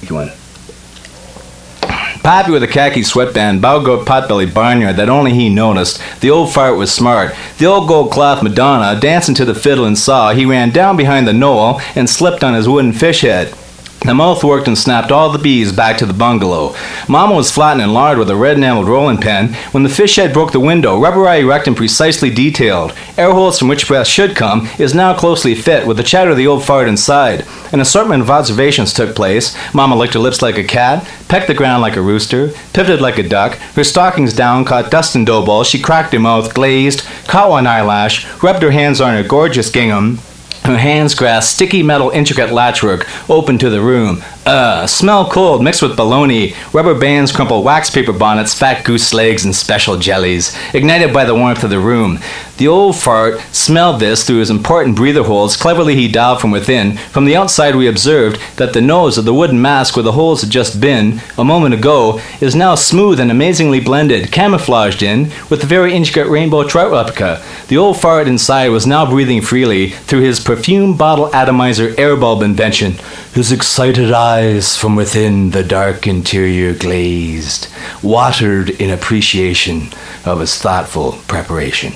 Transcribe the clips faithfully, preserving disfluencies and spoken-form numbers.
keep going. Poppy with a khaki sweatband, bowgoat potbelly barnyard that only he noticed. The old fart was smart. The old gold cloth Madonna, dancing to the fiddle and saw, he ran down behind the knoll and slipped on his wooden fish head. The mouth worked and snapped all the bees back to the bungalow. Mama was flattening lard with a red-enameled rolling pin when the fish head broke the window, rubber eye erect and precisely detailed. Air holes from which breath should come is now closely fit, with the chatter of the old fart inside. An assortment of observations took place. Mama licked her lips like a cat, pecked the ground like a rooster, pivoted like a duck, her stockings down, caught dust and dough balls, she cracked her mouth, glazed, caught one eyelash, rubbed her hands on her gorgeous gingham. Her hands grasped sticky metal intricate latchwork, open to the room. Uh, smell cold mixed with baloney, rubber bands crumpled wax paper bonnets, fat goose legs, and special jellies, ignited by the warmth of the room. The old fart smelled this through his important breather holes. Cleverly he dialed from within. From the outside we observed that the nose of the wooden mask where the holes had just been, a moment ago, is now smooth and amazingly blended, camouflaged in, with the very intricate rainbow trout replica. The old fart inside was now breathing freely through his perfume bottle atomizer air bulb invention. His excited eyes from within the dark interior glazed, watered in appreciation of his thoughtful preparation.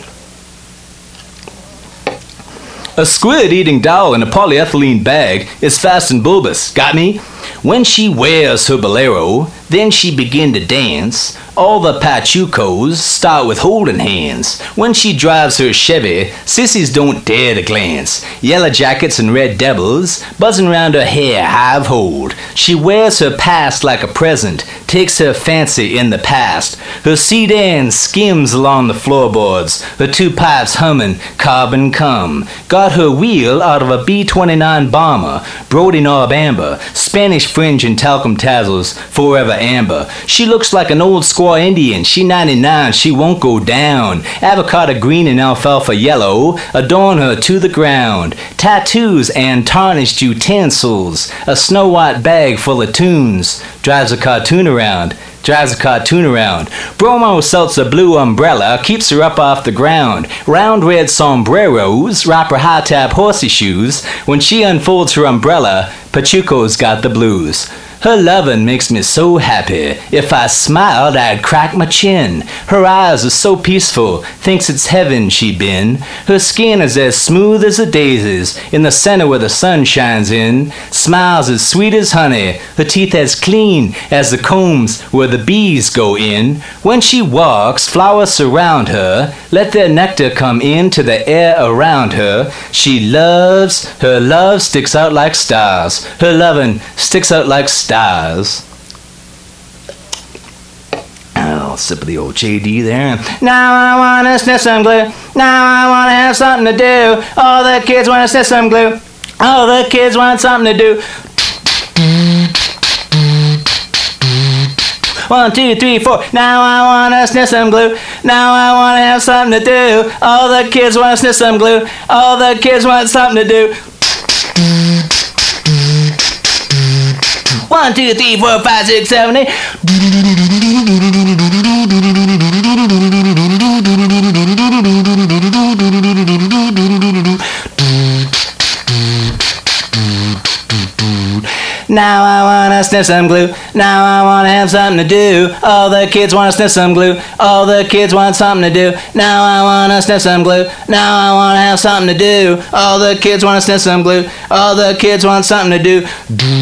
A squid-eating doll in a polyethylene bag is fast and bulbous. Got me? When she wears her bolero, then she begin to dance. All the pachucos start with holding hands. When she drives her Chevy, sissies don't dare to glance. Yellow jackets and red devils buzzing round her hair hive hold. She wears her past like a present, takes her fancy in the past. Her sedan skims along the floorboards, her two pipes humming carbon cum. Got her wheel out of a B twenty-nine bomber, Brody knob amber, Spanish fringe and talcum tassels, forever amber. She looks like an old squaw Indian. She ninety-nine, she won't go down. Avocado green and alfalfa yellow adorn her to the ground. Tattoos and tarnished utensils, a snow white bag full of tunes. Drives a cartoon around. Drives a cartoon around. Bromo seltzer blue umbrella keeps her up off the ground. Round red sombreros wrap her high-top horsey shoes. When she unfolds her umbrella, Pachuco's got the blues. Her lovin' makes me so happy. If I smiled, I'd crack my chin. Her eyes are so peaceful, thinks it's heaven she been. Her skin is as smooth as the daisies in the center where the sun shines in. Smiles as sweet as honey, her teeth as clean as the combs where the bees go in. When she walks, flowers surround her, let their nectar come into the air around her. She loves, her love sticks out like stars. Her lovin' sticks out like stars. Stars. Oh, sip of the old J D there. Now I wanna sniff some glue. Now I wanna have something to do. All the kids wanna sniff some glue. All the kids want something to do. One, two, three, four. Now I wanna sniff some glue. Now I wanna have something to do. All the kids wanna sniff some glue. All the kids want something to do. One, two, three, four, five, six, seven, eight. Now I wanna sniff some glue. Now I wanna have something to do. All the kids wanna sniff some glue. All the kids want something to do. Now I wanna sniff some glue. Now I wanna have something to do. All the kids wanna sniff some glue. All the kids want something to do.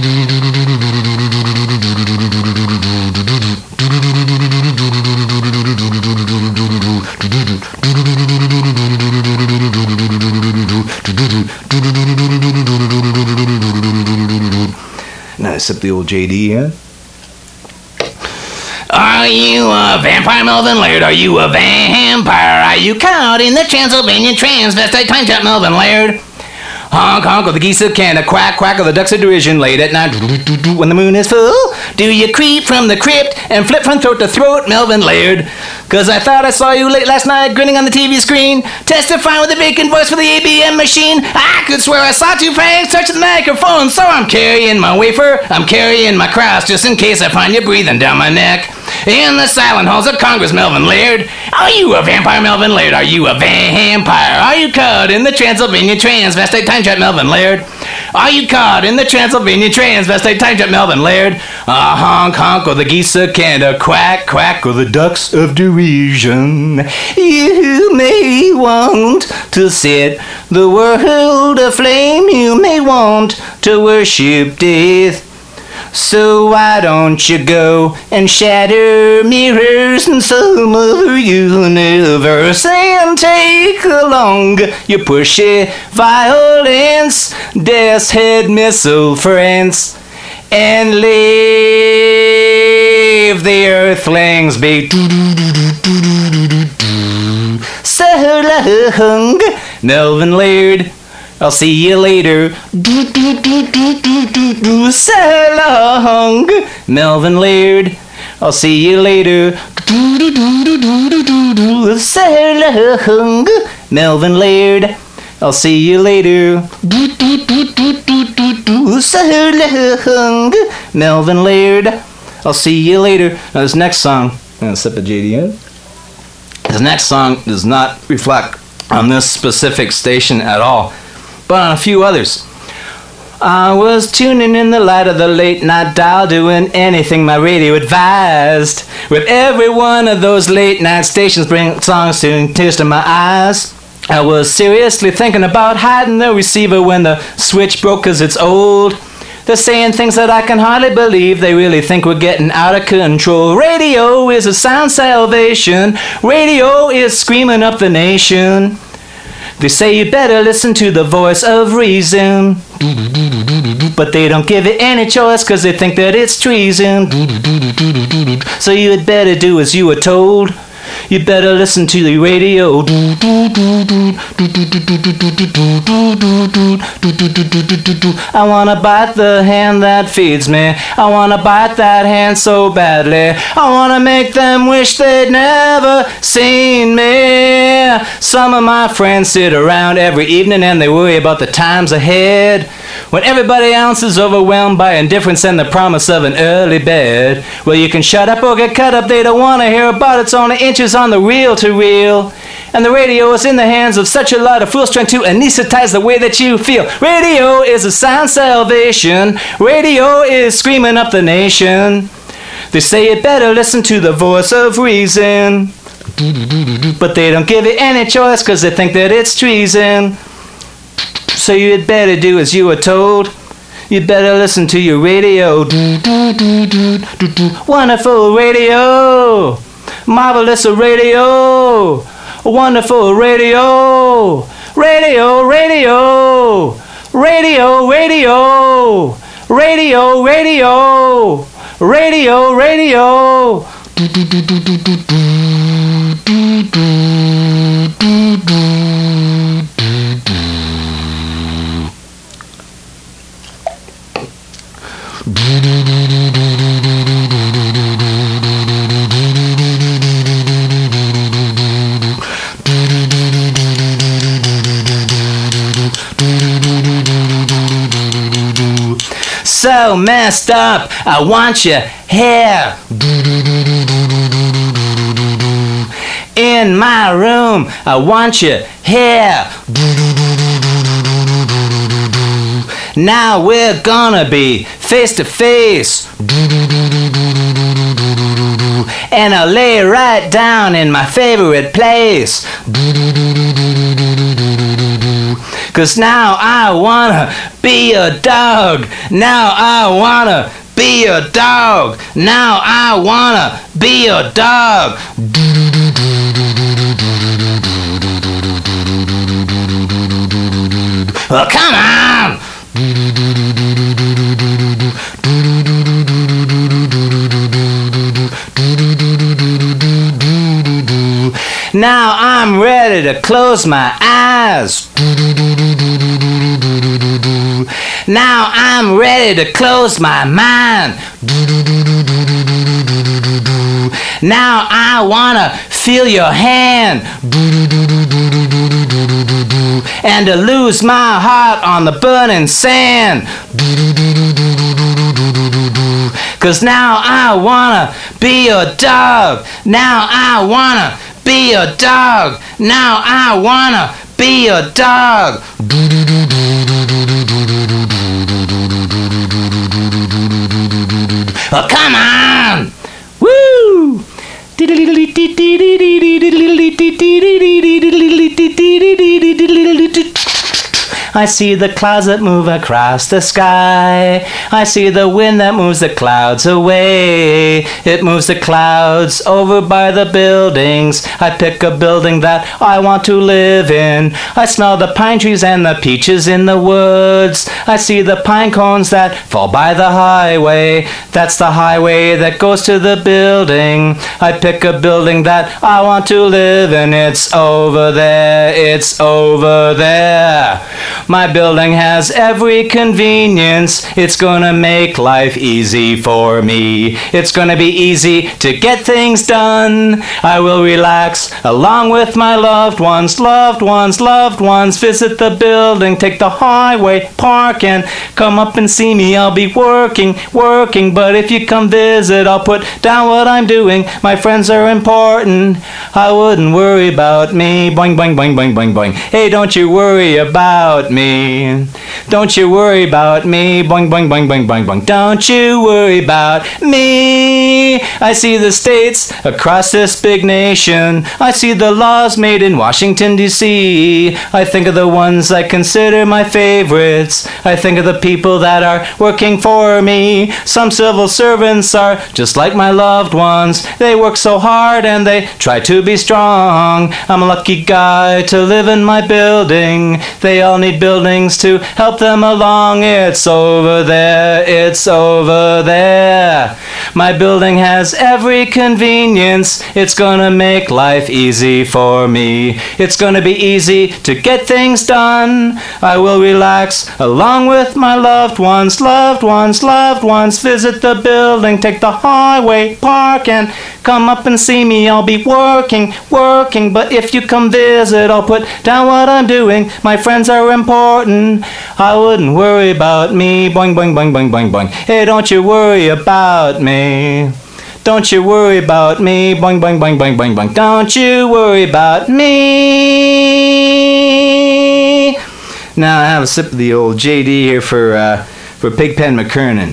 Now sip the old J D here. Are you a vampire, Melvin Laird? Are you a vampire? Are you caught in the Transylvanian transvestite time trap, Melvin Laird? Honk, honk of the geese of Canada, quack, quack of the ducks of derision, late at night, when the moon is full. Do you creep from the crypt and flip from throat to throat, Melvin Laird? Cause I thought I saw you late last night grinning on the T V screen, testifying with a vacant voice for the A B M machine. I could swear I saw two fangs touch the microphone, so I'm carrying my wafer, I'm carrying my cross, just in case I find you breathing down my neck. In the silent halls of Congress, Melvin Laird. Are you a vampire, Melvin Laird? Are you a vampire? Are you caught in the Transylvania transvestite time trap, Melvin Laird? Are you caught in the Transylvanian transvestite time trap, Melvin Laird? A honk honk or the geese of Canada, quack quack or the ducks of derision. You may want to set the world aflame, you may want to worship death. So why don't you go and shatter mirrors in some other universe and take along your pushy violence, death's head missile friends, and leave the earthlings be. So long, Melvin Laird. I'll see you later. So long, Melvin Laird. I'll see you later. So long, Melvin Laird. I'll see you later. So long, Melvin Laird. I'll see you later. Now this next song, I'm gonna sip a J D in. This next song does not reflect on this specific station at all, but on a few others. I was tuning in the light of the late night dial, doing anything my radio advised. With every one of those late night stations bring songs to tears to my eyes. I was seriously thinking about hiding the receiver when the switch broke, 'cause it's old. They're saying things that I can hardly believe. They really think we're getting out of control. Radio is a sound salvation. Radio is screaming up the nation. They say you better listen to the voice of reason, but they don't give it any choice 'cause they think that it's treason. So you had better do as you were told. You better listen to the radio. I wanna bite the hand that feeds me. I wanna bite that hand so badly. I wanna make them wish they'd never seen me. Some of my friends sit around every evening and they worry about the times ahead, when everybody else is overwhelmed by indifference and the promise of an early bed. Well, you can shut up or get cut up. They don't want to hear about it. It's only inches on the reel to reel. And the radio is in the hands of such a lot of fools trying to anesthetize the way that you feel. Radio is a sound salvation. Radio is screaming up the nation. They say you better listen to the voice of reason, but they don't give it any choice 'cause they think that it's treason. So you'd better do as you were told. You better listen to your radio. Wonderful radio. Marvelous radio. Wonderful radio. Radio, radio. Radio, radio. Radio, radio. Radio, radio. So messed up, I want your hair in my room. I want your hair. Now we're gonna be face to face, and I'll lay right down in my favorite place. 'Cause now I wanna be a dog. Now I wanna be a dog. Now I wanna be a dog. Well, come on! Now I'm ready to close my eyes. Now I'm ready to close my mind. Now I wanna feel your hand, and to lose my heart on the burning sand. 'Cause now I wanna be a dog. Now I wanna be a dog. Now I wanna be a dog. Oh, come on! Woo! I see the clouds that move across the sky. I see the wind that moves the clouds away. It moves the clouds over by the buildings. I pick a building that I want to live in. I smell the pine trees and the peaches in the woods. I see the pine cones that fall by the highway. That's the highway that goes to the building. I pick a building that I want to live in. It's over there. It's over there. My building has every convenience. It's gonna make life easy for me. It's gonna be easy to get things done. I will relax along with my loved ones, loved ones, loved ones. Visit the building, take the highway, park, and come up and see me. I'll be working, working, but if you come visit, I'll put down what I'm doing. My friends are important. I wouldn't worry about me. Boing, boing, boing, boing, boing, boing. Hey, don't you worry about me. Don't you worry about me. Boing, boing, boing, boing, boing, boing. Don't you worry about me. I see the states across this big nation. I see the laws made in Washington, D C I think of the ones I consider my favorites. I think of the people that are working for me. Some civil servants are just like my loved ones. They work so hard and they try to be strong. I'm a lucky guy to live in my building. They all need buildings to help them along. It's over there, it's over there. My building has every convenience. It's gonna make life easy for me. It's gonna be easy to get things done. I will relax along with my loved ones, loved ones, loved ones. Visit the building, take the highway, park, and come up and see me. I'll be working, working, but if you come visit, I'll put down what I'm doing. My friends are important. I wouldn't worry about me. Boing, boing, boing, boing, boing, boing. Hey, don't you worry about me. Don't you worry about me. Boing, boing, boing, boing, boing, boing. Don't you worry about me. Now I have a sip of the old J D here for uh, for Pigpen McKernan.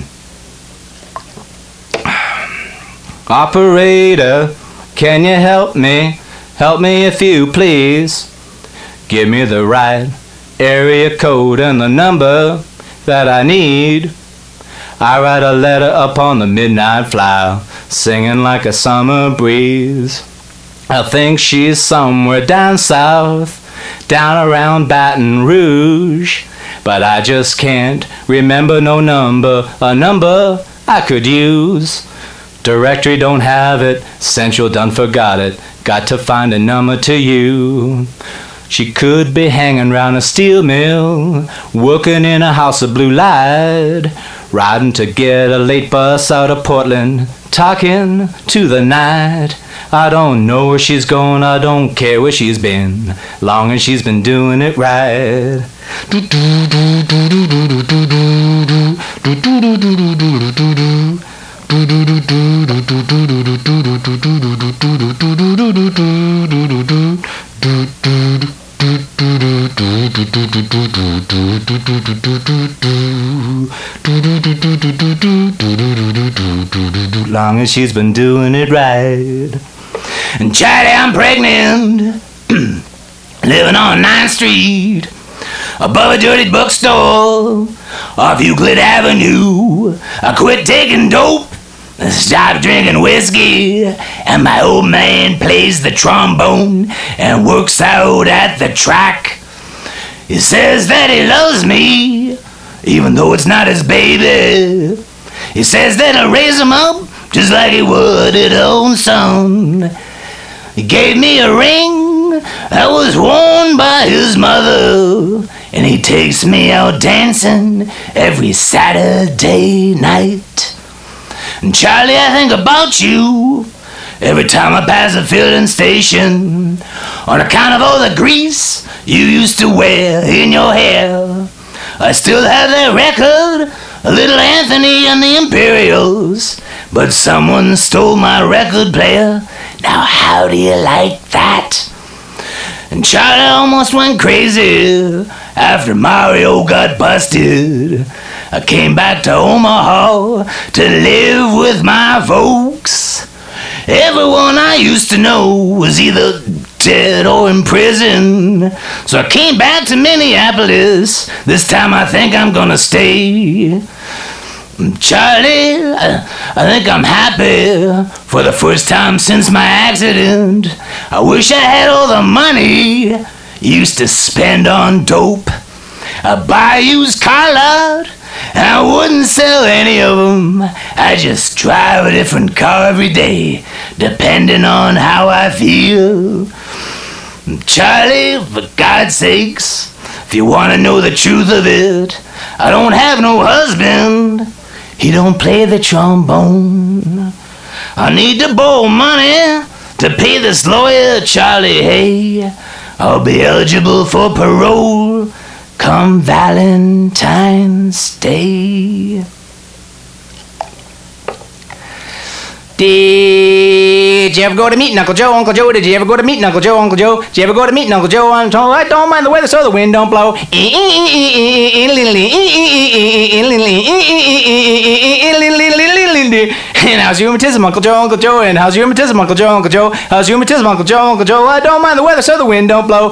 Operator, can you help me? Help me if you please. Give me the right area code and the number that I need. I write a letter up on the midnight flower, singing like a summer breeze. I think she's somewhere down south, down around Baton Rouge, but I just can't remember no number, a number I could use. Directory don't have it, Central done forgot it, got to find a number to you. She could be hanging round a steel mill, working in a house of blue light, riding to get a late bus out of Portland, talking to the night. I don't know where she's going, I don't care where she's been, long as she's been doing it right. Long as she's been doing it right. And Charlie, I'm pregnant, living on ninth Street, above a dirty bookstore off Euclid Avenue. I quit taking dope, stopped drinking whiskey, and my old man plays the trombone and works out at the track. He says that he loves me, even though it's not his baby. He says that I'll raise him up just like he would his own son. He gave me a ring that was worn by his mother, and he takes me out dancing every Saturday night. And Charlie, I think about you every time I pass a filling station, on account of all the grease you used to wear in your hair. I still have that record, Little Anthony and the Imperials, but someone stole my record player. Now how do you like that? And Charlie almost went crazy after Mario got busted. I came back to Omaha to live with my folks. Everyone I used to know was either dead or in prison. So I came back to Minneapolis. This time I think I'm gonna stay. Charlie, I, I think I'm happy for the first time since my accident. I wish I had all the money I used to spend on dope. I'd buy a used car lot, and I wouldn't sell any of them. I just drive a different car every day, depending on how I feel. Charlie, for God's sakes, if you want to know the truth of it, I don't have no husband. He don't play the trombone. I need to borrow money to pay this lawyer, Charlie Hay. I'll be eligible for parole come Valentine's Day. Did you ever go to meet Uncle Joe, Uncle Joe? Did you ever go to meet Uncle Joe, Uncle Joe? Did you ever go to meet Uncle Joe? I don't mind the weather so the wind don't blow. And how's your rheumatism, Uncle Joe, Uncle Joe? And how's your rheumatism, Uncle Joe, Uncle Joe? How's your rheumatism, Uncle Joe, Uncle Joe? I don't mind the weather so the wind don't blow.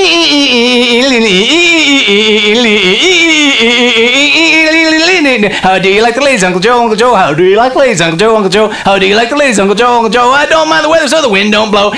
How do you like the ladies, Uncle Joe, Uncle Joe? How do you like the ladies, Uncle Joe, Uncle Joe? How do you like the ladies, Uncle Joe, Uncle Joe? I don't mind the weather so the wind don't blow.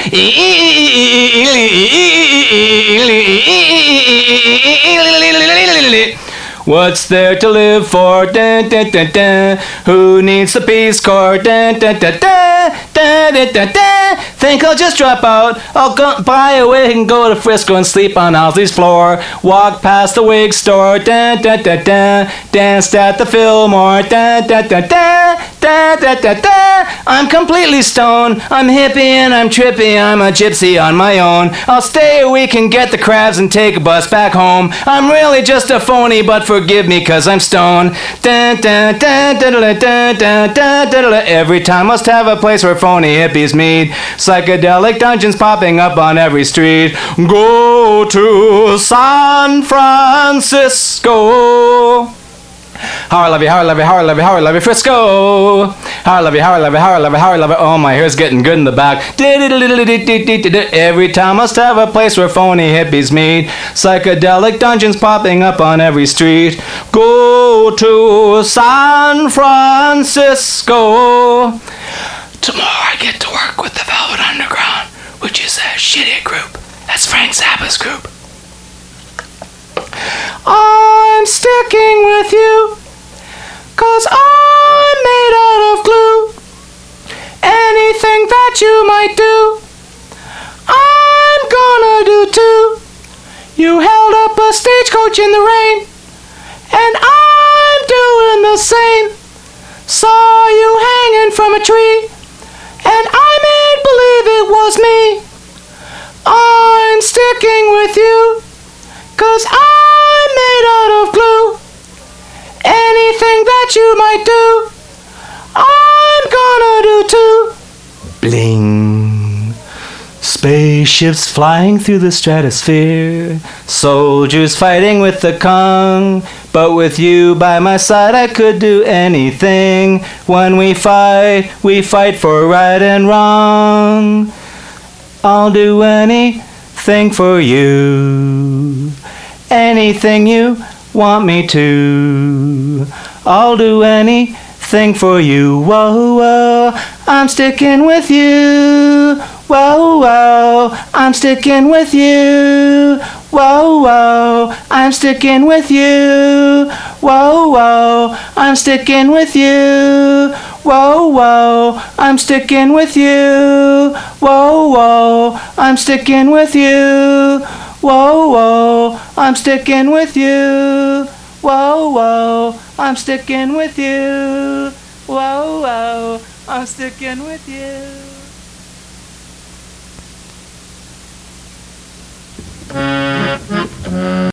What's there to live for? Dun, dun, dun, dun. Who needs the Peace Corps? Dun, dun, dun, dun, dun, dun, dun, dun. Think I'll just drop out. I'll go buy a wig and go to Frisco and sleep on Owsley's floor. Walk past the wig store. Dun, dun, dun, dun. Danced at the Fillmore. Dun, dun, dun, dun, dun, dun, dun, dun. I'm completely stoned. I'm hippie and I'm trippy. I'm a gypsy on my own. I'll stay a week and get the crabs and take a bus back home. I'm really just a phony, but forgive me cause I'm stoned. Dun, dun, dun, dun, dun, dun, dun, dun, dun. Every town must have a place where phony hippies meet. Psychedelic dungeons popping up on every street. Go to San Francisco. How I love you, how I love you, how I love you, how I love you, Frisco. How I love you, how I love you, how I love you, how I love you. Oh, my hair's getting good in the back. Every town must have a place where phony hippies meet. Psychedelic dungeons popping up on every street. Go to San Francisco. Tomorrow I get to work with the Velvet Underground, which is a shitty group. That's Frank Zappa's group. I'm sticking with you, cause I'm made out of glue. Anything that you might do, I'm gonna do too. You held up a stagecoach in the rain, and I'm doing the same. Saw you hanging from a tree, and I made believe it was me. I'm sticking with you, cause I'm made out of glue. Anything that you might do, I'm gonna do too. Bling. Spaceships flying through the stratosphere. Soldiers fighting with the Kong. But with you by my side I could do anything. When we fight, we fight for right and wrong. I'll do anything for you. Anything you want me to. I'll do anything for you. Whoa, whoa, I'm sticking with you. Whoa, whoa, I'm sticking with you. Whoa, whoa, I'm sticking with you. Whoa, whoa, I'm sticking with you. Whoa, whoa, I'm sticking with you. Whoa, whoa, I'm sticking with you. Whoa, whoa, I'm sticking with you. Whoa, whoa, I'm sticking with you. Whoa, whoa, I'm sticking with you.